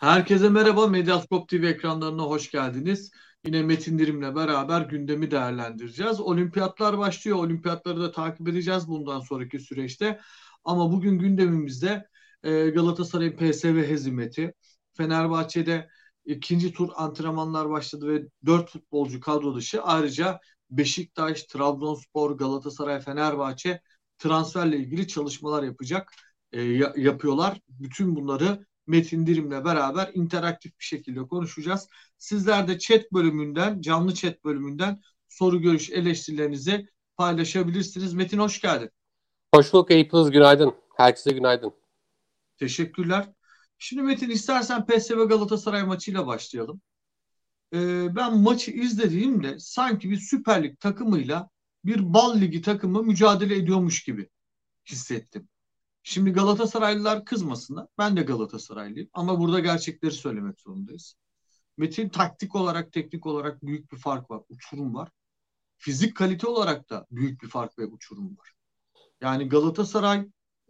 Herkese merhaba, Medyaskop TV ekranlarına hoş geldiniz. Yine Metin Dirim'le beraber gündemi değerlendireceğiz. Olimpiyatlar başlıyor, olimpiyatları da takip edeceğiz bundan sonraki süreçte. Ama bugün gündemimizde Galatasaray'ın PSV hezimeti, Fenerbahçe'de ikinci tur antrenmanlar başladı ve 4 futbolcu kadro dışı. Ayrıca Beşiktaş, Trabzonspor, Galatasaray, Fenerbahçe transferle ilgili çalışmalar yapıyorlar. Bütün bunları Metin Dirim'le beraber interaktif bir şekilde konuşacağız. Sizler de chat bölümünden, canlı chat bölümünden soru, görüş, eleştirilerinizi paylaşabilirsiniz. Metin hoş geldin. Hoş bulduk Eyüp'üz, günaydın. Herkese günaydın. Teşekkürler. Şimdi Metin istersen PSV Galatasaray maçıyla başlayalım. Ben maçı izlediğimde sanki bir Süper Lig takımıyla bir Bal Ligi takımı mücadele ediyormuş gibi hissettim. Şimdi Galatasaraylılar kızmasınlar. Ben de Galatasaraylıyım ama burada gerçekleri söylemek zorundayız. Metin taktik olarak, teknik olarak büyük bir fark var, uçurum var. Fizik kalite olarak da büyük bir fark ve uçurum var. Yani Galatasaray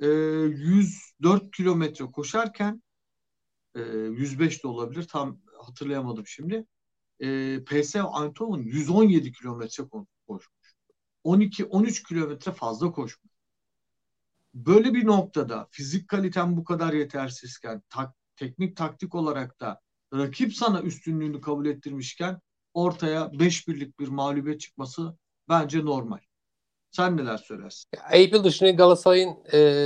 104 kilometre koşarken 105 de olabilir, tam hatırlayamadım şimdi. PSV Eindhoven 117 kilometre koşmuş. 12-13 kilometre fazla koşmuş. Böyle bir noktada fizik kaliten bu kadar yetersizken, teknik taktik olarak da rakip sana üstünlüğünü kabul ettirmişken ortaya 5-1'lik bir mağlubiyet çıkması bence normal. Sen neler söylersin? Eyüp dışında Galatasaray'ın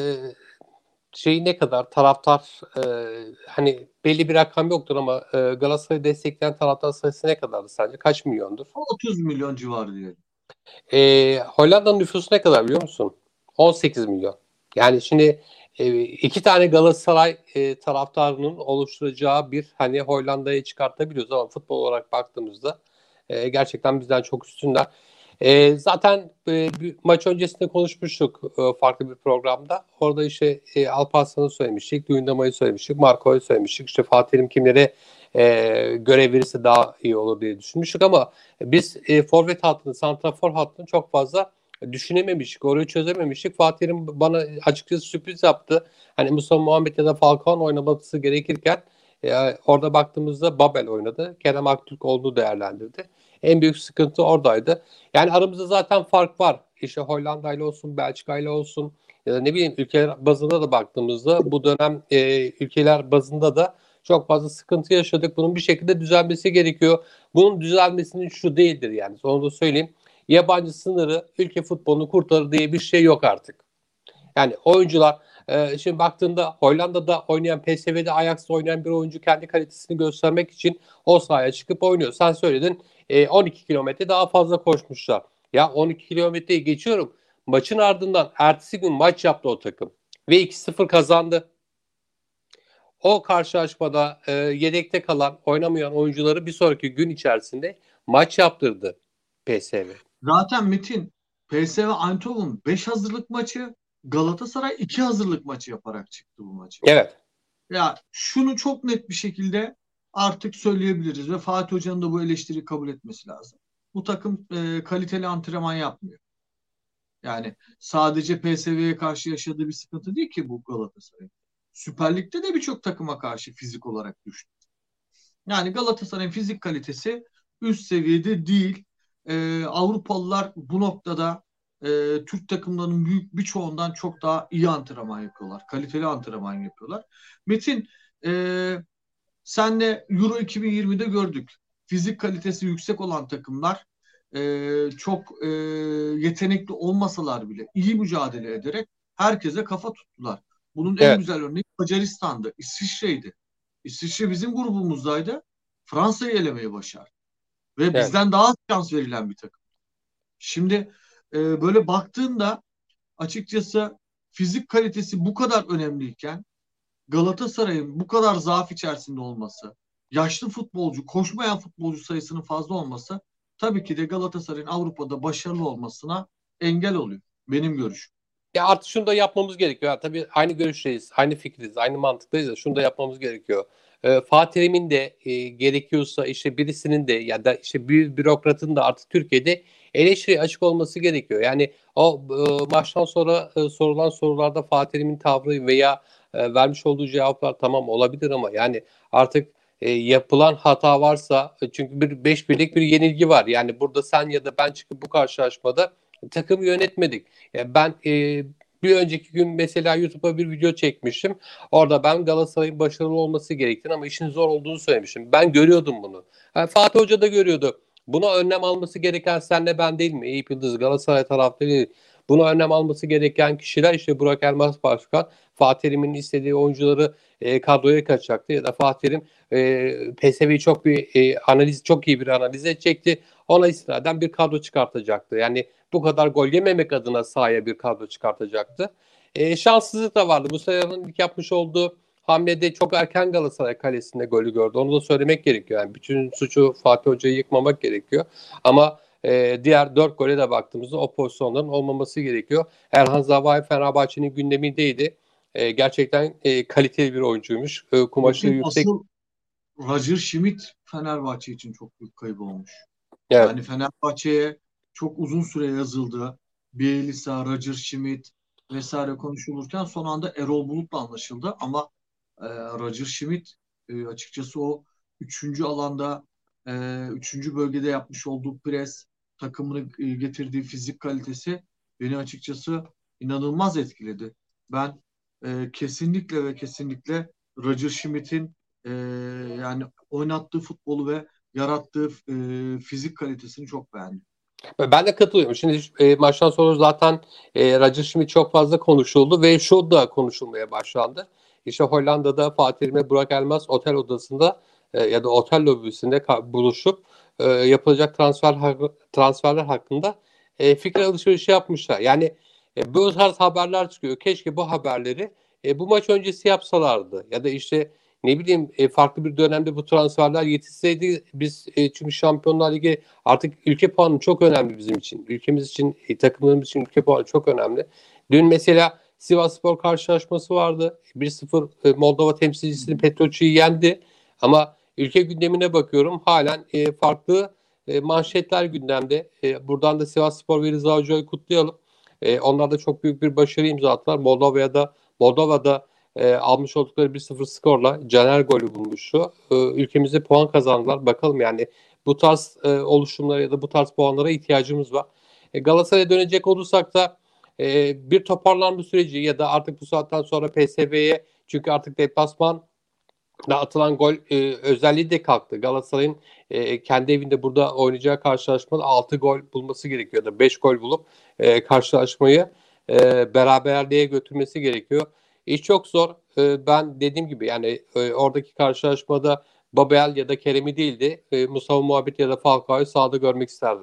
şeyi ne kadar taraftar hani belli bir rakam yoktur ama Galatasaray'ı destekleyen taraftar sayısı ne kadardı sence? Kaç milyondur? 30 milyon civarı diyelim. Hollanda'nın nüfusu ne kadar biliyor musun? 18 milyon. Yani şimdi iki tane Galatasaray taraftarının oluşturacağı bir hani Hollanda'yı çıkartabiliyoruz ama futbol olarak baktığımızda gerçekten bizden çok üstünler. Zaten maç öncesinde konuşmuştuk farklı bir programda. Orada işte Alparslan'ı söylemiştik, Duyundama'yı söylemiştik, Marco'yu söylemiştik. İşte Fatih Terim kimlere görev verirse daha iyi olur diye düşünmüştük ama biz forvet hattını, santrafor hattını çok fazla düşünememiştik. Orayı çözememiştik. Fatih Terim bana açıkçası sürpriz yaptı. Hani Mustafa Muhammed ya da Falcao oynaması gerekirken orada baktığımızda Babel oynadı. Kerem Aktürkoğlu değerlendirdi. En büyük sıkıntı oradaydı. Yani aramızda zaten fark var. İşte Hollanda ile olsun, Belçika ile olsun ya da ne bileyim ülkeler bazında da baktığımızda bu dönem ülkeler bazında da çok fazla sıkıntı yaşadık. Bunun bir şekilde düzelmesi gerekiyor. Bunun düzelmesinin şu değildir yani. Onu da söyleyeyim. Yabancı sınırı ülke futbolunu kurtarır diye bir şey yok artık. Yani oyuncular şimdi baktığında Hollanda'da oynayan, PSV'de Ajax'ta oynayan bir oyuncu kendi kalitesini göstermek için o sahaya çıkıp oynuyor. Sen söyledin 12 kilometre daha fazla koşmuşlar. Ya 12 kilometreyi geçiyorum. Maçın ardından ertesi gün maç yaptı o takım. Ve 2-0 kazandı. O karşılaşmada yedekte kalan, oynamayan oyuncuları bir sonraki gün içerisinde maç yaptırdı PSV. Zaten Metin PSV Eindhoven 5 hazırlık maçı, Galatasaray 2 hazırlık maçı yaparak çıktı bu maçı. Evet. Ya şunu çok net bir şekilde artık söyleyebiliriz ve Fatih Hoca'nın da bu eleştiriyi kabul etmesi lazım. Bu takım kaliteli antrenman yapmıyor. Yani sadece PSV'ye karşı yaşadığı bir sıkıntı değil ki bu Galatasaray. Süper Lig'de de birçok takıma karşı fizik olarak düştü. Yani Galatasaray'ın fizik kalitesi üst seviyede değil. Avrupalılar bu noktada Türk takımlarının büyük birçoğundan çok daha iyi antrenman yapıyorlar. Kaliteli antrenman yapıyorlar. Metin, senle Euro 2020'de gördük. Fizik kalitesi yüksek olan takımlar çok yetenekli olmasalar bile iyi mücadele ederek herkese kafa tuttular. Bunun en Evet. güzel örneği Macaristan'dı, İsviçre'ydi. İsviçre bizim grubumuzdaydı. Fransa'yı elemeyi başardı. Ve Evet. bizden daha az şans verilen bir takım. Şimdi böyle baktığında açıkçası fizik kalitesi bu kadar önemliyken Galatasaray'ın bu kadar zaaf içerisinde olması, yaşlı futbolcu, koşmayan futbolcu sayısının fazla olması tabii ki de Galatasaray'ın Avrupa'da başarılı olmasına engel oluyor. Benim görüşüm. Ya artık şunu da yapmamız gerekiyor. Ya, tabii aynı görüşteyiz, aynı fikiriz, aynı mantıktayız da şunu da yapmamız gerekiyor. Fatih Terim'in de gerekiyorsa işte birisinin de ya da işte bir bürokratın da artık Türkiye'de eleştiriye açık olması gerekiyor. Yani o maçtan sonra sorulan sorularda Fatih Terim'in tavrı veya vermiş olduğu cevaplar tamam olabilir ama yani artık yapılan hata varsa çünkü bir 5-1'lik bir yenilgi var. Yani burada sen ya da ben çıkıp bu karşılaşmada takımı yönetmedik. Ben bir önceki gün mesela YouTube'a bir video çekmişim. Orada ben Galatasaray'ın başarılı olması gerektiğini ama işin zor olduğunu söylemişim. Ben görüyordum bunu. Fatih Hoca da görüyordu. Buna önlem alması gereken senle ben değil mi? Eyüp Yıldız Galatasaray taraftarı değil. Buna önlem alması gereken kişiler işte Burak Elmas Başkan. Fatih Terim'in istediği oyuncuları kadroya kaçacaktı ya da Fatih Terim PSV'yi çok iyi bir analiz edecekti. Ona istinaden bir kadro çıkartacaktı. Yani bu kadar gol yememek adına sahaya bir kadro çıkartacaktı. Şanssızlık da vardı. Bu seferin ilk yapmış olduğu hamlede çok erken Galatasaray kalesinde golü gördü. Onu da söylemek gerekiyor. Yani bütün suçu Fatih Hoca'yı yıkmamak gerekiyor. Ama diğer 4 gole de baktığımızda o pozisyonların olmaması gerekiyor. Erhan Zavai Fenerbahçe'nin gündemindeydi. Gerçekten kaliteli bir oyuncuymuş. Kumaşı Metin, yüksek. asıl Roger Schmidt Fenerbahçe için çok büyük kaybı olmuş. Evet. Yani Fenerbahçe'ye çok uzun süre yazıldı. Bielsa, Roger Schmidt vesaire konuşulurken son anda Erol Bulut'la anlaşıldı. Ama Roger Schmidt açıkçası o üçüncü alanda, üçüncü bölgede yapmış olduğu pres, takımını getirdiği fizik kalitesi beni açıkçası inanılmaz etkiledi. Ben kesinlikle ve kesinlikle Roger Schmidt'in yani oynattığı futbolu ve yarattığı fizik kalitesini çok beğendim. Ben de katılıyorum. Şimdi maçtan sonra zaten Roger Schmidt çok fazla konuşuldu ve şu da konuşulmaya başlandı. İşte Hollanda'da Fatih Terim ve Burak Elmas otel odasında ya da otel lobisinde buluşup yapılacak transferler hakkında fikir alışverişi yapmışlar. Yani bu tarz haberler çıkıyor. Keşke bu haberleri bu maç öncesi yapsalardı ya da işte ne bileyim farklı bir dönemde bu transferler yetişseydi biz çünkü Şampiyonlar Ligi artık ülke puanı çok önemli bizim için. Ülkemiz için, takımlarımız için ülke puanı çok önemli. Dün mesela Sivasspor karşılaşması vardı. 1-0 Moldova temsilcisini Petroçi'yi yendi. Ama ülke gündemine bakıyorum halen farklı manşetler gündemde. Buradan da Sivasspor ve Rıza Hoca'yı kutlayalım. Onlar da çok büyük bir başarı imza attılar. Moldova'da almış oldukları 1-0 skorla Caner golü bulmuştu. Ülkemize puan kazandılar. Bakalım yani bu tarz oluşumlara ya da bu tarz puanlara ihtiyacımız var. Galatasaray'a dönecek olursak da bir toparlanma süreci ya da artık bu saatten sonra PSV'ye çünkü artık deplasman atılan gol özelliği de kalktı. Galatasaray'ın kendi evinde burada oynayacağı karşılaşmada 6 gol bulması gerekiyor da 5 gol bulup karşılaşmayı beraberliğe götürmesi gerekiyor. İş çok zor. Ben dediğim gibi yani oradaki karşılaşmada Babel ya da Kerem'i değildi. Mustafa Muhabbet ya da Falcao'yu sahada görmek isterdim.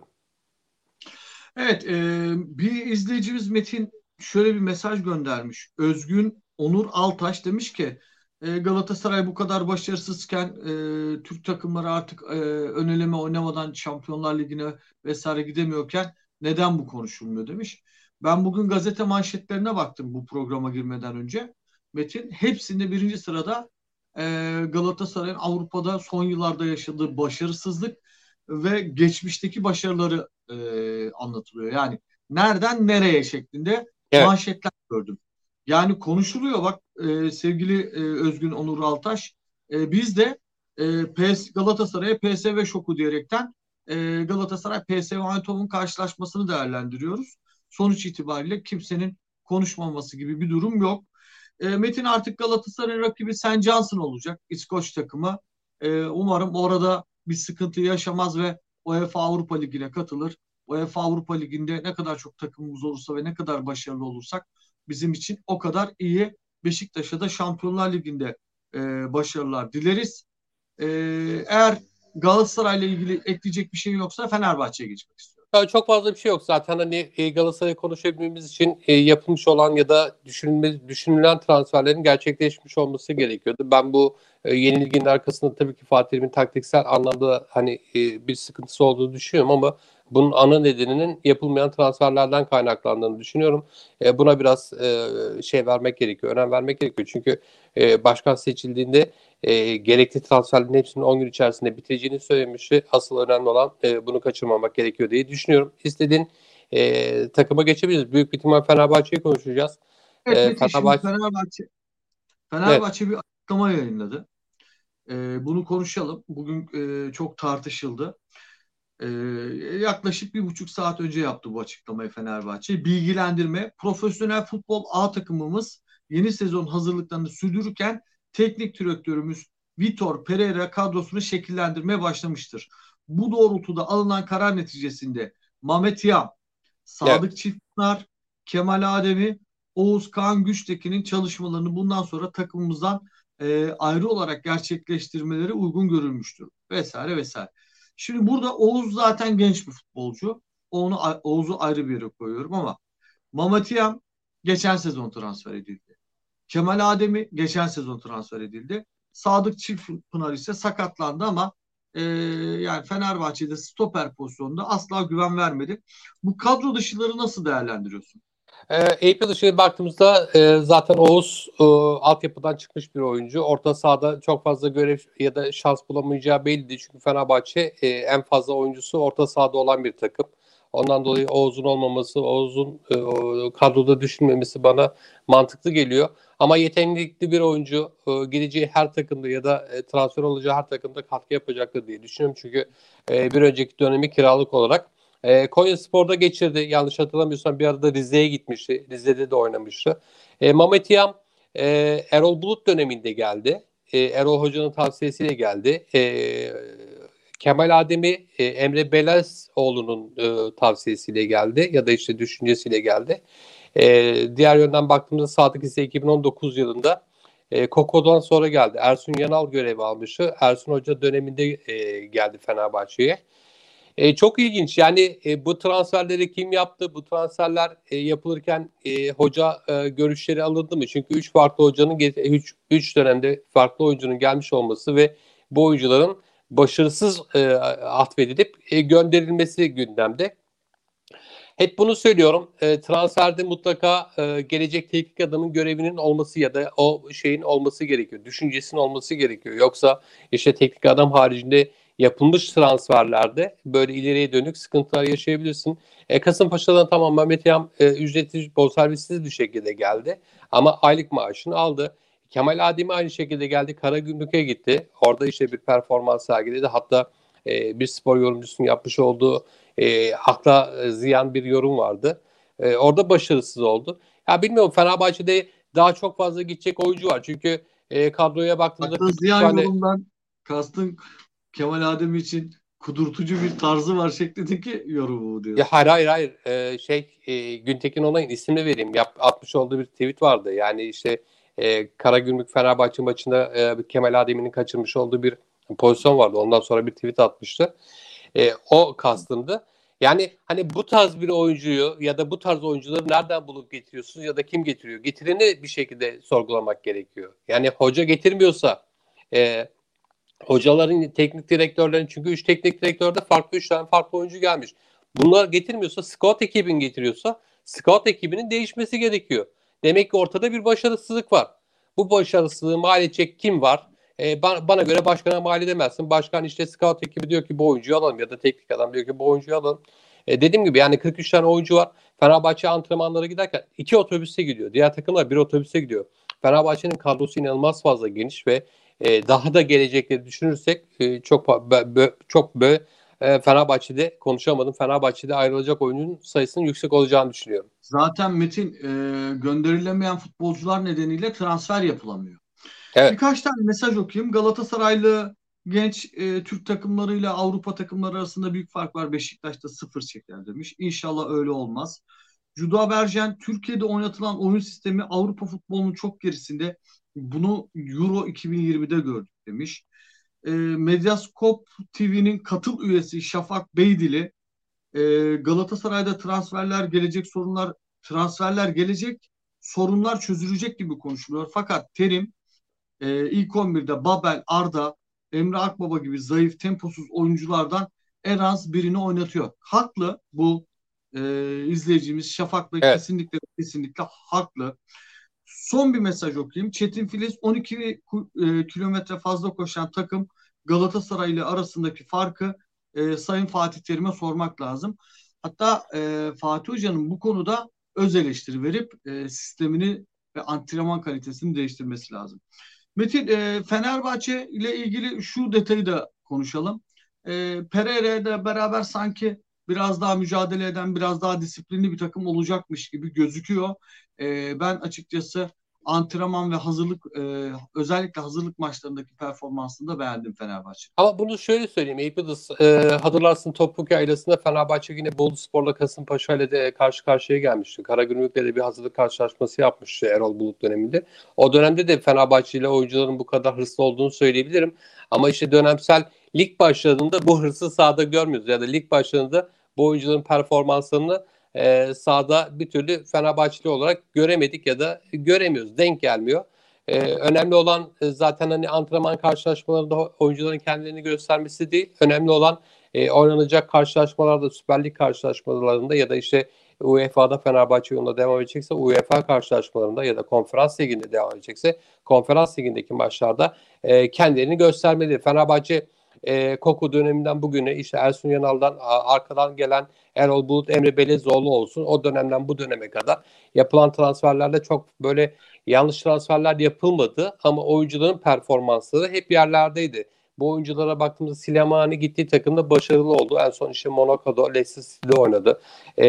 Evet, bir izleyicimiz Metin şöyle bir mesaj göndermiş. Özgün Onur Altaş demiş ki Galatasaray bu kadar başarısızken Türk takımları artık ön eleme oynamadan Şampiyonlar Ligi'ne vesaire gidemiyorken neden bu konuşulmuyor demiş. Ben bugün gazete manşetlerine baktım bu programa girmeden önce. Metin hepsinde birinci sırada Galatasaray'ın Avrupa'da son yıllarda yaşadığı başarısızlık ve geçmişteki başarıları anlatılıyor. Yani nereden nereye şeklinde Evet. manşetler gördüm. Yani konuşuluyor bak sevgili Özgün Onur Altaş. Biz de Galatasaray'a PSV şoku diyerekten Galatasaray PSV Eindhoven karşılaşmasını değerlendiriyoruz. Sonuç itibariyle kimsenin konuşmaması gibi bir durum yok. Metin artık Galatasaray'ın rakibi St. Johnson olacak. İskoç takımı. Umarım orada bir sıkıntı yaşamaz ve UEFA Avrupa Ligi'ne katılır. UEFA Avrupa Ligi'nde ne kadar çok takımımız olursa ve ne kadar başarılı olursak bizim için o kadar iyi. Beşiktaş'a da Şampiyonlar Ligi'nde başarılar dileriz. E, Eğer Galatasaray'la ilgili ekleyecek bir şey yoksa Fenerbahçe'ye geçmek istiyorum. Ya çok fazla bir şey yok zaten hani Galatasaray'ı konuşabilmemiz için yapılmış olan ya da düşünülen transferlerin gerçekleşmiş olması gerekiyordu. Ben bu yenilginin arkasında tabii ki Fatih Terim'in taktiksel anlamda hani bir sıkıntısı olduğunu düşünüyorum ama bunun ana nedeninin yapılmayan transferlerden kaynaklandığını düşünüyorum. Buna biraz vermek gerekiyor, önem vermek gerekiyor. Çünkü başkan seçildiğinde gerekli transferlerin hepsinin 10 gün içerisinde bitireceğini söylemişti. Asıl önemli olan bunu kaçırmamak gerekiyor diye düşünüyorum. İstediğin takıma geçebiliriz. Büyük bir ihtimal Fenerbahçe'yi konuşacağız. Evet Metin, şimdi Fenerbahçe Evet. Fenerbahçe bir açıklama yayınladı. Bunu konuşalım. Bugün çok tartışıldı. Ee, Yaklaşık 1,5 saat önce yaptı bu açıklamayı Fenerbahçe. Bilgilendirme, profesyonel futbol A takımımız yeni sezon hazırlıklarını sürdürürken teknik direktörümüz Vitor Pereira kadrosunu şekillendirmeye başlamıştır. Bu doğrultuda alınan karar neticesinde Mehmet Yam, Evet. Sadık Çiftpınar, Kemal Ademi, Oğuz Kağan Güçtekin'in çalışmalarını bundan sonra takımımızdan ayrı olarak gerçekleştirmeleri uygun görülmüştür. Vesaire vesaire. Şimdi burada Oğuz zaten genç bir futbolcu. Oğuz'u ayrı bir yere koyuyorum ama Mamatiyam geçen sezon transfer edildi. Kemal Ademi geçen sezon transfer edildi. Sadık Çiftpınar ise sakatlandı ama yani Fenerbahçe'de stoper pozisyonunda asla güven vermedi. Bu kadro dışıları nasıl değerlendiriyorsun? AP dışarı baktığımızda zaten Oğuz altyapıdan çıkmış bir oyuncu. Orta sahada çok fazla görev ya da şans bulamayacağı belliydi. Çünkü Fenerbahçe en fazla oyuncusu orta sahada olan bir takım. Ondan dolayı Oğuz'un olmaması, Oğuz'un kadroda düşünmemesi bana mantıklı geliyor. Ama yetenekli bir oyuncu geleceği her takımda ya da transfer olacağı her takımda katkı yapacaktır diye düşünüyorum. Çünkü bir önceki dönemi kiralık olarak Konyaspor'da geçirdi. Yanlış hatırlamıyorsam bir arada Rize'ye gitmişti. Rize'de de oynamıştı. Mehmet Yam Erol Bulut döneminde geldi. Erol Hoca'nın tavsiyesiyle geldi. Kemal Ademi Emre Belezoğlu'nun tavsiyesiyle geldi ya da işte düşüncesiyle geldi. Diğer yönden baktığımızda Sadık ise 2019 yılında Koko'dan sonra geldi. Ersun Yanal görevi almıştı. Ersun Hoca döneminde geldi Fenerbahçe'ye. Çok ilginç. Yani bu transferleri kim yaptı? Bu transferler yapılırken hoca görüşleri alındı mı? Çünkü 3 farklı hocanın 3 dönemde farklı oyuncunun gelmiş olması ve bu oyuncuların başarısız atfedilip gönderilmesi gündemde. Hep bunu söylüyorum. Transferde mutlaka gelecek teknik adamın görevinin olması ya da o şeyin olması gerekiyor. Düşüncesinin olması gerekiyor. Yoksa işte teknik adam haricinde yapılmış transferlerde böyle ileriye dönük sıkıntılar yaşayabilirsin. Kasımpaşa'dan tamam Mehmet Yam ücretsiz, bonservissiz bir şekilde geldi. Ama aylık maaşını aldı. Kemal Ademi aynı şekilde geldi. Karagümrük'e gitti. Orada işte bir performans sergiledi. Hatta bir spor yorumcusunun yapmış olduğu akla ziyan bir yorum vardı. Orada başarısız oldu. Ya bilmiyorum Fenerbahçe'de daha çok fazla gidecek oyuncu var. Çünkü kadroya baktığımızda Akla 43 ziyan tane. yorumdan kastın Kemal Adem için kudurtucu bir tarzı var şeklindeki yorumu mu Ya diyorsun? hayır hayır hayır. Güntekin Onay'ın ismini vereyim. Atmış olduğu bir tweet vardı. Yani işte Karagümrük Fenerbahçe maçında Kemal Adem'in kaçırmış olduğu bir pozisyon vardı. Ondan sonra bir tweet atmıştı. O kastımdı. Yani hani bu tarz bir oyuncuyu ya da bu tarz oyuncuları nereden bulup getiriyorsunuz ya da kim getiriyor? Getireni bir şekilde sorgulamak gerekiyor. Yani hoca getirmiyorsa e, hocaların, teknik direktörlerin, çünkü 3 teknik direktörde farklı 3 tane farklı oyuncu gelmiş. Bunlar getirmiyorsa, scout ekibin getiriyorsa scout ekibinin değişmesi gerekiyor. Demek ki ortada bir başarısızlık var. Bu başarısızlığı mal edecek kim var? Bana göre başkana mal edemezsin. Başkan işte scout ekibi diyor ki bu oyuncuyu alalım ya da teknik adam diyor ki bu oyuncuyu alalım. Dediğim gibi yani 43 tane oyuncu var. Fenerbahçe antrenmanlara giderken 2 otobüse gidiyor. Diğer takımlar bir otobüse gidiyor. Fenerbahçe'nin kadrosu inanılmaz fazla geniş ve daha da gelecekleri düşünürsek çok böyle Fenerbahçe'de konuşamadım. Fenerbahçe'de ayrılacak oyuncunun sayısının yüksek olacağını düşünüyorum. Zaten Metin, gönderilemeyen futbolcular nedeniyle transfer yapılamıyor. Evet. Birkaç tane mesaj okuyayım. Galatasaraylı genç Türk takımlarıyla Avrupa takımları arasında büyük fark var. Beşiktaş'ta sıfır çeker demiş. İnşallah öyle olmaz. Juda Bergen, Türkiye'de oynatılan oyun sistemi Avrupa futbolunun çok gerisinde. Bunu Euro 2020'de gördük demiş. Medyascope TV'nin katıl üyesi Şafak Beydili, Galatasaray'da transferler gelecek, sorunlar çözülecek gibi konuşuluyor. Fakat terim ilk 11'de Babel, Arda, Emre Akbaba gibi zayıf, temposuz oyunculardan en az birini oynatıyor. Haklı bu izleyicimiz Şafak Bey, Evet. kesinlikle kesinlikle haklı. Son bir mesaj okuyayım. Çetin Filiz 12 kilometre fazla koşan takım Galatasaray ile arasındaki farkı Sayın Fatih Terim'e sormak lazım. Hatta Fatih Hoca'nın bu konuda öz eleştiri verip sistemini ve antrenman kalitesini değiştirmesi lazım. Metin, Fenerbahçe ile ilgili şu detayı da konuşalım. Pereira ile beraber sanki biraz daha mücadele eden, biraz daha disiplinli bir takım olacakmış gibi gözüküyor. Ben açıkçası antrenman ve hazırlık, özellikle hazırlık maçlarındaki performansını da beğendim Fenerbahçe. Ama bunu şöyle söyleyeyim. Eyüp'üz, hatırlarsın Topuk Yaylası'nda Fenerbahçe yine Boluspor'la Kasımpaşa ile de karşı karşıya gelmişti. Karagümrük'le de bir hazırlık karşılaşması yapmıştı Erol Bulut döneminde. O dönemde de Fenerbahçe ile oyuncuların bu kadar hırslı olduğunu söyleyebilirim. Ama işte dönemsel lig başladığında bu hırsı sahada görmüyoruz. Ya da lig başladığında bu oyuncuların performanslarını sahada bir türlü Fenerbahçeli olarak göremedik ya da göremiyoruz. Denk gelmiyor. Önemli olan zaten hani antrenman karşılaşmalarında oyuncuların kendilerini göstermesi değil. Önemli olan oynanacak karşılaşmalarda, Süper Lig karşılaşmalarında ya da işte UEFA'da Fenerbahçe yolunda devam edecekse UEFA karşılaşmalarında ya da Konferans Ligi'nde devam edecekse Konferans Ligi'ndeki maçlarda kendilerini göstermeli. Fenerbahçe Koku döneminden bugüne işte Ersun Yanal'dan arkadan gelen Erol Bulut, Emre Belezoğlu olsun o dönemden bu döneme kadar yapılan transferlerde çok böyle yanlış transferler yapılmadı ama oyuncuların performansları hep yerlerdeydi. Bu oyunculara baktığımızda Silemani gittiği takımda başarılı oldu. En son işte Monaco'da, Leicester City'de oynadı.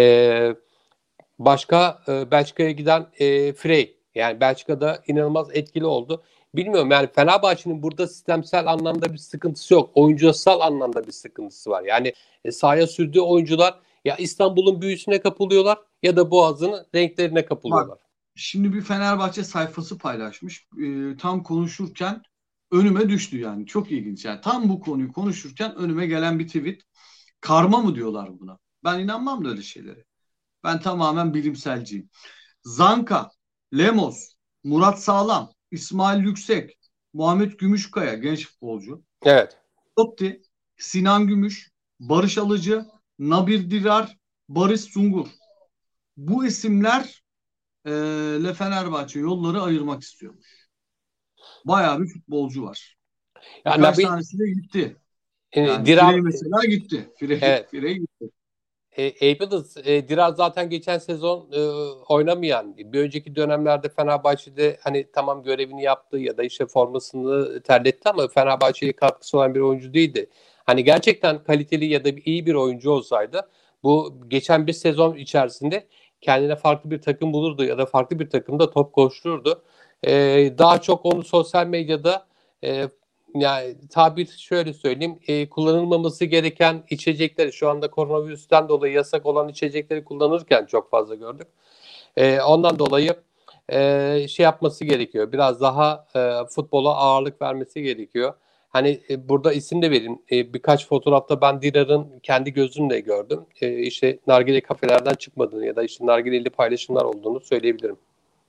Başka Belçika'ya giden Frey. Yani Belçika'da inanılmaz etkili oldu. Bilmiyorum yani Fenerbahçe'nin burada sistemsel anlamda bir sıkıntısı yok. Oyuncusal anlamda bir sıkıntısı var. Yani sahaya sürdüğü oyuncular ya İstanbul'un büyüsüne kapılıyorlar ya da Boğaz'ın renklerine Bak, kapılıyorlar. şimdi bir Fenerbahçe sayfası paylaşmış. Tam konuşurken önüme düştü yani. Çok ilginç. Yani tam bu konuyu konuşurken önüme gelen bir tweet. Karma mı diyorlar buna? Ben inanmam da öyle şeylere. Ben tamamen bilimselciyim. Zanka, Lemos, Murat Sağlam, İsmail Yüksek, Muhammed Gümüşkaya genç futbolcu, Evet. Totti, Sinan Gümüş, Barış Alıcı, Nabir Dirar, Barış Sungur. Bu isimler ile Fenerbahçe yolları ayırmak istiyormuş. Bayağı bir futbolcu var. Yani Birkaç Nabil tanesi de gitti. Yani Dirar Firey mesela gitti. evet. Firey gitti. Eyüp'üz, Dirar zaten geçen sezon oynamayan, bir önceki dönemlerde Fenerbahçe'de hani tamam görevini yaptı ya da işte formasını terletti ama Fenerbahçe'ye katkısı olan bir oyuncu değildi. Hani gerçekten kaliteli ya da iyi bir oyuncu olsaydı bu geçen bir sezon içerisinde kendine farklı bir takım bulurdu ya da farklı bir takımda top koştururdu. Daha çok onu sosyal medyada e, yani tabir şöyle söyleyeyim kullanılmaması gereken içecekleri şu anda koronavirüsten dolayı yasak olan içecekleri kullanırken çok fazla gördük. Ondan dolayı şey yapması gerekiyor. Biraz daha futbola ağırlık vermesi gerekiyor. Hani burada isim de vereyim. Birkaç fotoğrafta ben Dirar'ın kendi gözümle gördüm. İşte nargile kafelerden çıkmadığını ya da işte nargileli paylaşımlar olduğunu söyleyebilirim.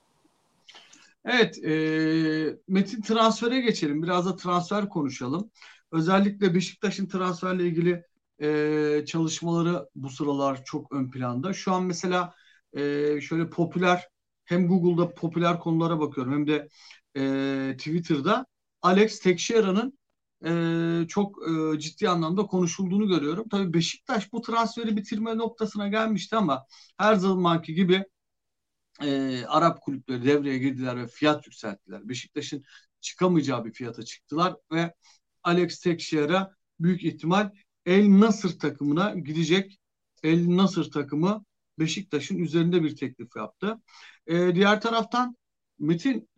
Evet, Metin, transfere geçelim. Biraz da transfer konuşalım. Özellikle Beşiktaş'ın transferle ilgili çalışmaları bu sıralar çok ön planda. Şu an mesela şöyle popüler, hem Google'da popüler konulara bakıyorum hem de Twitter'da Alex Teixeira'nın çok ciddi anlamda konuşulduğunu görüyorum. Tabii Beşiktaş bu transferi bitirme noktasına gelmişti ama her zamanki gibi Arap kulüpleri devreye girdiler ve fiyat yükselttiler. Beşiktaş'ın çıkamayacağı bir fiyata çıktılar ve Alex Teixeira büyük ihtimal El Nasır takımına gidecek. El Nasır takımı Beşiktaş'ın üzerinde bir teklif yaptı. Diğer taraftan Metin,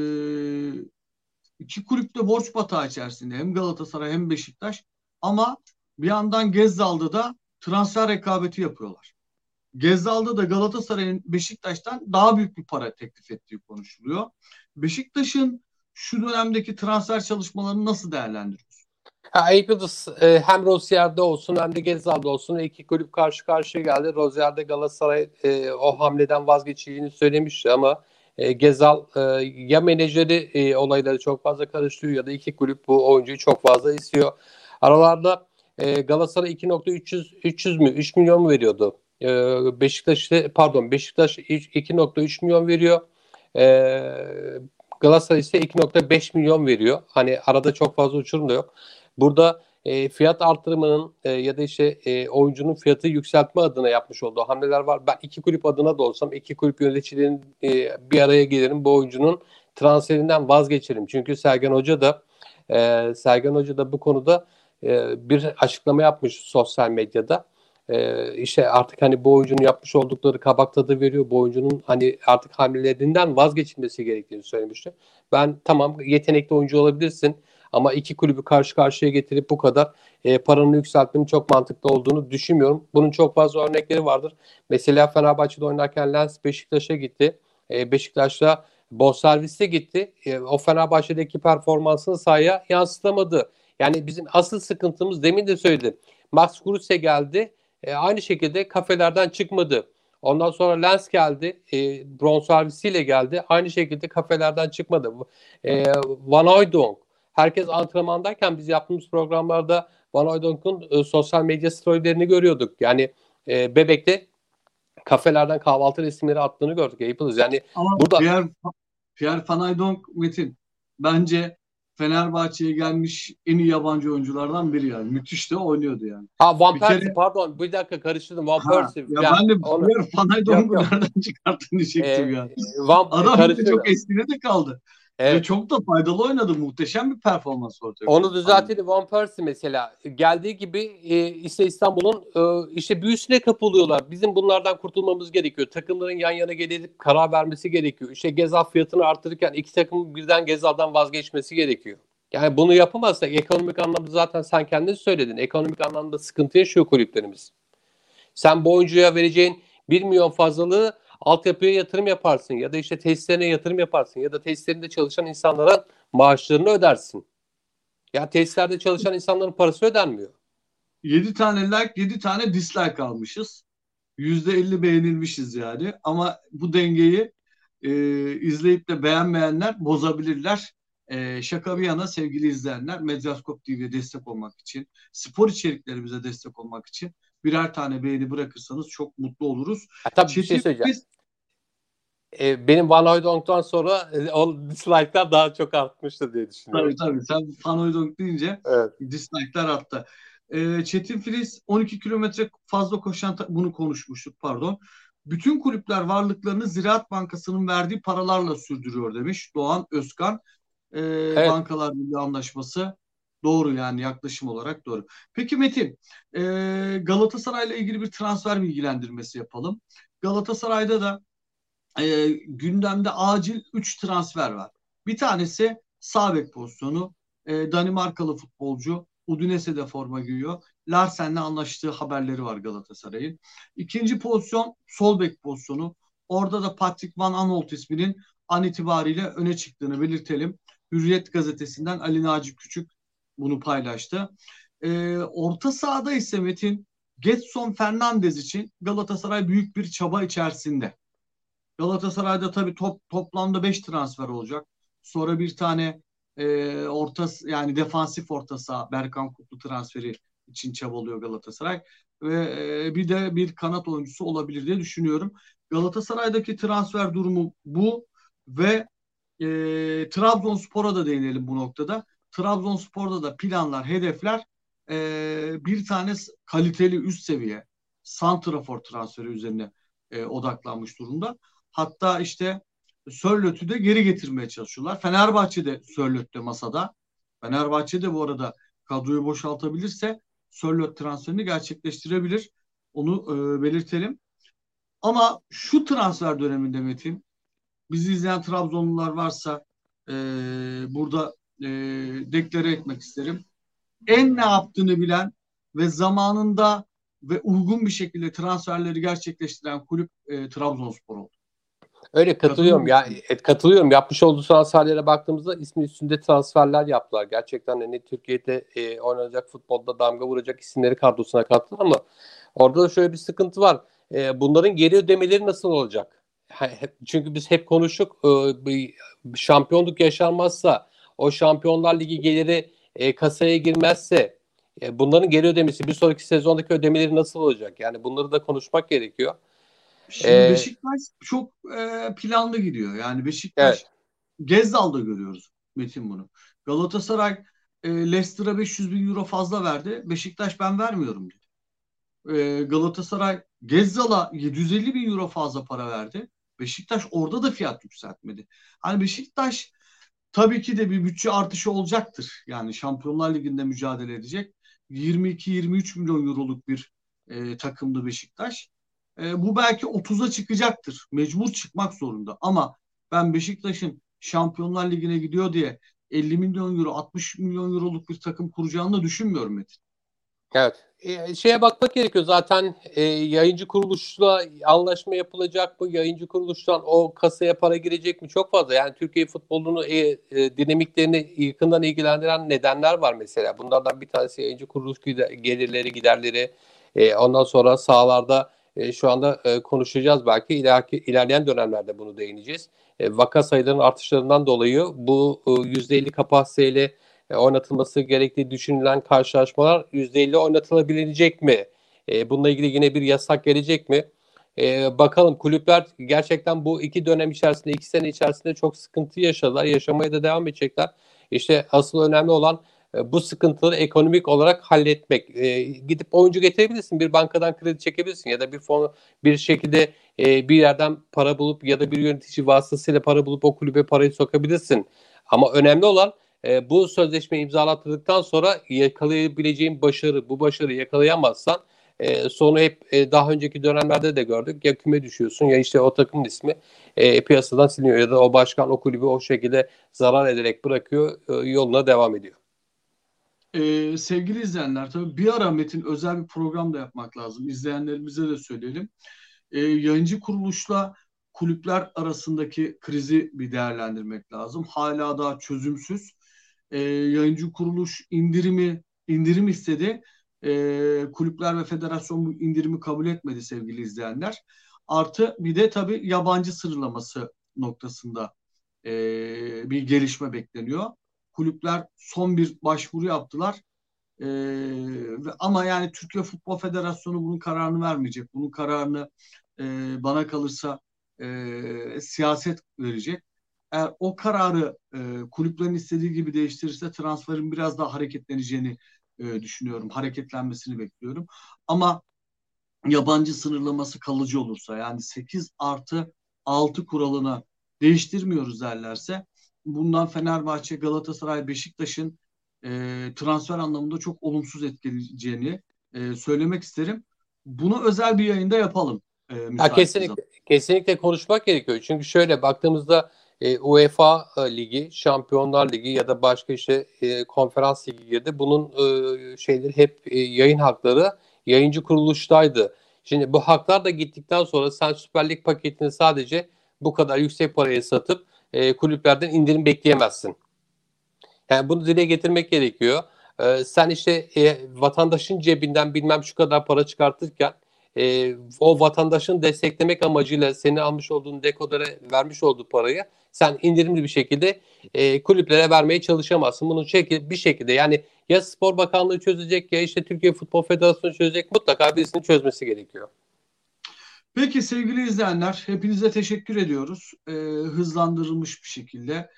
iki kulüp de borç batağı içerisinde, hem Galatasaray hem Beşiktaş, ama bir yandan Gezzal'da da transfer rekabeti yapıyorlar. Gezzal'da da Galatasaray'ın Beşiktaş'tan daha büyük bir para teklif ettiği konuşuluyor. Beşiktaş'ın şu dönemdeki transfer çalışmalarını nasıl değerlendiriyorsun? Eyüp Yıldız hem Rozier'de olsun hem de Gezzal'da olsun iki kulüp karşı karşıya geldi. Rozier'de Galatasaray o hamleden vazgeçeceğini söylemişti ama Gezzal ya menajeri olayları çok fazla karıştırıyor ya da iki kulüp bu oyuncuyu çok fazla istiyor. Aralarda Galatasaray 2.300 mü 3 milyon mu veriyordu? Beşiktaş 2.3 milyon veriyor. Galatasaray ise 2.5 milyon veriyor. Hani arada çok fazla uçurum da yok. Burada fiyat artırımının ya da işte oyuncunun fiyatı yükseltme adına yapmış olduğu hamleler var. Ben iki kulüp adına da olsam iki kulüp yöneticilerinin bir araya gelirim. Bu oyuncunun transferinden vazgeçelim. Çünkü Sergen Hoca da bu konuda bir açıklama yapmış sosyal medyada. İşte artık hani bu oyuncunun yapmış oldukları kabak tadı veriyor. Bu oyuncunun hani artık hamlelerinden vazgeçilmesi gerektiğini söylemişti. Ben tamam, yetenekli oyuncu olabilirsin ama iki kulübü karşı karşıya getirip bu kadar paranı yükseltmenin çok mantıklı olduğunu düşünmüyorum. Bunun çok fazla örnekleri vardır. Mesela Fenerbahçe'de oynarken Lens Beşiktaş'a gitti. Beşiktaş'ta bonserviste gitti. O Fenerbahçe'deki performansını sahaya yansıtamadı. Yani bizim asıl sıkıntımız, demin de söyledim, Max Kruse geldi. Aynı şekilde kafelerden çıkmadı. Ondan sonra Lens geldi. Bonservisiyle geldi. Aynı şekilde kafelerden çıkmadı. Van Hooijdonk. Herkes antrenmandayken biz yaptığımız programlarda Van Hooijdonk'un sosyal medya storylerini görüyorduk. Yani Bebek'te kafelerden kahvaltı resimleri attığını gördük. Yapılız. Yani Ama burada Pierre Van Hooijdonk Metin bence Fenerbahçe'ye gelmiş en iyi yabancı oyunculardan biri yani. Müthiş de oynuyordu yani. Van Bir kere Persie, pardon, bir dakika karıştırdım. Van ha Persie. ya Yani ben de onu Pierre Van yok Hooijdonk'u yok. nereden çıkarttın diyecektim E, yani. Adam bir de çok karıştırdım. eskide de kaldı. Ve Evet. çok da faydalı oynadı. Muhteşem bir performans ortaya Onu koydu Van Hooijdonk. düzeltelim. Van Persie mesela geldiği gibi işte İstanbul'un işte büyüsüne kapılıyorlar. Bizim bunlardan kurtulmamız gerekiyor. Takımların yan yana gelip karar vermesi gerekiyor. İşte Gezal fiyatını artırırken iki takım birden Gezal'dan vazgeçmesi gerekiyor. Yani bunu yapamazsak ekonomik anlamda, zaten sen kendin söyledin. Ekonomik anlamda sıkıntı yaşıyor kulüplerimiz. Sen bu oyuncuya vereceğin 1 milyon fazlalığı altyapıya yatırım yaparsın ya da işte tesislerine yatırım yaparsın ya da tesislerinde çalışan insanlara maaşlarını ödersin. Ya tesislerde çalışan insanların parası ödenmiyor. 7 tane like, 7 tane dislike almışız. %50 beğenilmişiz yani. Ama bu dengeyi izleyip de beğenmeyenler bozabilirler. Şaka bir yana sevgili izleyenler, Medyaskop TV'ye destek olmak için, spor içeriklerimize destek olmak için birer tane beğeni bırakırsanız çok mutlu oluruz. Tabii bir şey Çetin söyleyeceğim. biz Benim Van Hooijdonk'tan sonra o dislike'lar daha çok artmıştı diye tabii düşünüyorum. tabii sen Fanoydonk deyince Evet. dislike'lar attı. Çetin Filiz 12 kilometre fazla koşan bunu konuşmuştuk pardon. Bütün kulüpler varlıklarını Ziraat Bankası'nın verdiği paralarla sürdürüyor demiş Doğan Özkan. Evet. Bankalar Birliği Anlaşması doğru yani yaklaşım olarak doğru. Peki Metin, Galatasaray'la ilgili bir transfer bilgilendirmesi yapalım. Galatasaray'da da gündemde acil 3 transfer var. Bir tanesi sağ bek pozisyonu. Danimarkalı futbolcu Udinese'de forma giyiyor. Larsen'le anlaştığı haberleri var Galatasaray'ın. İkinci pozisyon sol bek pozisyonu. Orada da Patrick Van Aanholt isminin an itibariyle öne çıktığını belirtelim. Hürriyet gazetesinden Ali Naci Küçük bunu paylaştı. Orta sahada ise Metin Getson Fernandez için Galatasaray büyük bir çaba içerisinde. Galatasaray'da tabii toplamda 5 transfer olacak. Sonra bir tane yani defansif orta saha Berkan Kutlu transferi için çabalıyor Galatasaray. Ve bir de bir kanat oyuncusu olabilir diye düşünüyorum. Galatasaray'daki transfer durumu bu ve Trabzonspor'a da değinelim bu noktada. Trabzonspor'da da planlar, hedefler bir tane kaliteli üst seviye santrafor transferi üzerine odaklanmış durumda. Hatta işte Sörlot'u da geri getirmeye çalışıyorlar. Fenerbahçe de Sörlot'te masada. Fenerbahçe de bu arada kadroyu boşaltabilirse Sörlot transferini gerçekleştirebilir. Onu belirtelim. Ama şu transfer döneminde Metin, bizi izleyen Trabzonlular varsa e, burada deklare etmek isterim. En ne yaptığını bilen ve zamanında ve uygun bir şekilde transferleri gerçekleştiren kulüp Trabzonspor oldu. Öyle Katılıyor katılıyorum. Ya musun? katılıyorum. Yapmış olduğu transferlere baktığımızda ismi üstünde transferler yaptılar. Gerçekten hani Türkiye'de oynanacak futbolda damga vuracak isimleri kadrosuna kattılar ama orada da şöyle bir sıkıntı var. Bunların geri ödemeleri nasıl olacak? Çünkü biz hep konuştuk. Bir şampiyonluk yaşanmazsa, o Şampiyonlar Ligi geliri kasaya girmezse, bunların geri ödemesi, bir sonraki sezondaki ödemeleri nasıl olacak? Yani bunları da konuşmak gerekiyor. Şimdi E, Beşiktaş çok planlı gidiyor. Yani evet. Beşiktaş Gezzal'da görüyoruz Metin bunu. Galatasaray Leicester'a 500 bin euro fazla verdi. Beşiktaş ben vermiyorum dedi. Galatasaray Gezzal'a 750 bin euro fazla para verdi. Beşiktaş orada da fiyat yükseltmedi. Hani Beşiktaş tabii ki de bir bütçe artışı olacaktır. Yani Şampiyonlar Ligi'nde mücadele edecek. 22-23 milyon euroluk bir takımdı Beşiktaş. Bu belki 30'a çıkacaktır. Mecbur çıkmak zorunda. Ama ben Beşiktaş'ın Şampiyonlar Ligi'ne gidiyor diye 50 milyon euro, 60 milyon euroluk bir takım kuracağını da düşünmüyorum Metin. Evet. Şeye bakmak gerekiyor zaten, yayıncı kuruluşla anlaşma yapılacak mı? Yayıncı kuruluştan o kasaya para girecek mi? Çok fazla. Yani Türkiye futbolunu dinamiklerini yakından ilgilendiren nedenler var mesela. Bunlardan bir tanesi yayıncı kuruluş gelirleri, giderleri. Ondan sonra sahalarda şu anda konuşacağız belki. İlerleyen dönemlerde bunu değineceğiz. Vaka sayılarının artışlarından dolayı bu %50 kapasiteyle oynatılması gerektiği düşünülen karşılaşmalar %50 oynatılabilecek mi? Bununla ilgili yine bir yasak gelecek mi? Bakalım, kulüpler gerçekten bu iki dönem içerisinde, 2 sene içerisinde çok sıkıntı yaşadılar. Yaşamaya da devam edecekler. İşte asıl önemli olan bu sıkıntıları ekonomik olarak halletmek. Gidip oyuncu getirebilirsin, bir bankadan kredi çekebilirsin ya da bir fon, bir şekilde bir yerden para bulup ya da bir yönetici vasıtasıyla para bulup o kulübe parayı sokabilirsin. Ama önemli olan bu sözleşmeyi imzalattıktan sonra yakalayabileceğin başarı. Bu başarıyı yakalayamazsan sonu hep daha önceki dönemlerde de gördük. Ya küme düşüyorsun ya işte o takımın ismi piyasadan siliniyor ya da o başkan o kulübü o şekilde zarar ederek bırakıyor, yoluna devam ediyor. Sevgili izleyenler, tabii bir ara Metin özel bir program da yapmak lazım. İzleyenlerimize de söyleyelim. Yayıncı kuruluşla kulüpler arasındaki krizi bir değerlendirmek lazım. Hala daha çözümsüz. Yayıncı kuruluş indirim istedi. Kulüpler ve federasyon bu indirimi kabul etmedi sevgili izleyenler. Artı bir de tabii yabancı sınırlaması noktasında bir gelişme bekleniyor. Kulüpler son bir başvuru yaptılar. Ama yani Türkiye Futbol Federasyonu bunun kararını vermeyecek. Bunun kararını bana kalırsa siyaset verecek. Eğer o kararı kulüplerin istediği gibi değiştirirse transferin biraz daha hareketleneceğini düşünüyorum. Hareketlenmesini bekliyorum. Ama yabancı sınırlaması kalıcı olursa, yani 8+6 kuralını değiştirmiyoruz derlerse, bundan Fenerbahçe, Galatasaray, Beşiktaş'ın transfer anlamında çok olumsuz etkileyeceğini söylemek isterim. Bunu özel bir yayında yapalım Ha, müsait bir zaman. kesinlikle konuşmak gerekiyor. Çünkü şöyle baktığımızda UEFA Ligi, Şampiyonlar Ligi ya da başka işte konferans ligi girdi. Bunun şeyleri hep yayın hakları yayıncı kuruluştaydı. Şimdi bu haklar da gittikten sonra sen Süper Lig paketini sadece bu kadar yüksek paraya satıp kulüplerden indirim bekleyemezsin. Yani bunu dile getirmek gerekiyor. Sen işte vatandaşın cebinden bilmem şu kadar para çıkartırken o vatandaşın desteklemek amacıyla senin almış olduğun dekodere vermiş olduğu parayı sen indirimli bir şekilde kulüplere vermeye çalışamazsın. Bunu bir şekilde, yani ya Spor Bakanlığı çözecek ya işte Türkiye Futbol Federasyonu çözecek, mutlaka birisinin çözmesi gerekiyor. Peki sevgili izleyenler, hepinize teşekkür ediyoruz. Hızlandırılmış bir şekilde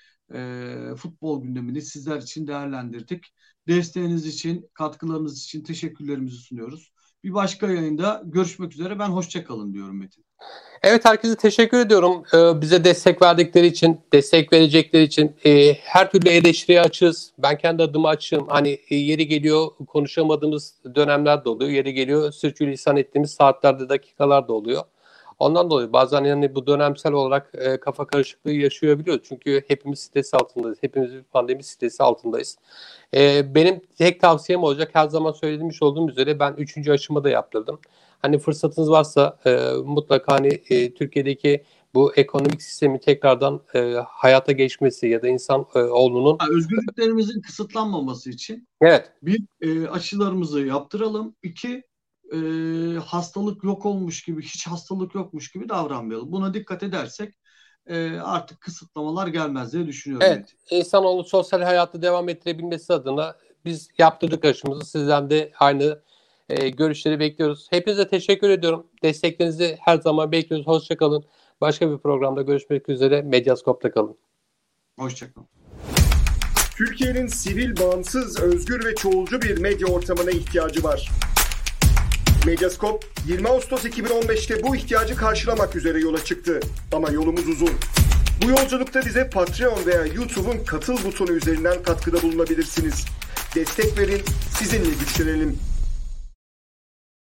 futbol gündemini sizler için değerlendirdik. Desteğiniz için, katkılarınız için teşekkürlerimizi sunuyoruz. Bir başka yayında görüşmek üzere. Ben hoşça kalın diyorum Metin. Evet, herkese teşekkür ediyorum. Bize destek verdikleri için, destek verecekleri için. Her türlü eleştiriye açığız. Ben kendi adıma açığım. Hani yeri geliyor konuşamadığımız dönemler de oluyor. Yeri geliyor sürçülisan ettiğimiz saatlerde, dakikalar da oluyor. Ondan dolayı bazen yani bu dönemsel olarak kafa karışıklığı yaşayabiliyoruz. Çünkü hepimiz stres altındayız. Hepimiz bir pandemi stresi altındayız. Benim tek tavsiyem olacak, her zaman söylemiş olduğum üzere ben 3. aşımı da yaptırdım. Hani fırsatınız varsa mutlaka hani Türkiye'deki bu ekonomik sistemin tekrardan hayata geçmesi ya da insan oğlunun Özgürlüklerimizin kısıtlanmaması için evet. bir, aşılarımızı yaptıralım. İki, hastalık yok olmuş gibi, hiç hastalık yokmuş gibi davranmayalım. Buna dikkat edersek artık kısıtlamalar gelmez diye düşünüyorum Evet, Metin. insanoğlu sosyal hayatı devam ettirebilmesi adına biz yaptırdık aşımızı. Sizden de aynı görüşleri bekliyoruz. Hepinize teşekkür ediyorum. Desteklerinizi her zaman bekliyoruz. Hoşça kalın. Başka bir programda görüşmek üzere. Medyaskop'ta kalın. Hoşçakalın. Türkiye'nin sivil, bağımsız, özgür ve çoğulcu bir medya ortamına ihtiyacı var. Medyascope 20 Ağustos 2015'te bu ihtiyacı karşılamak üzere yola çıktı. Ama yolumuz uzun. Bu yolculukta bize Patreon veya YouTube'un katıl butonu üzerinden katkıda bulunabilirsiniz. Destek verin, sizinle güçlenelim.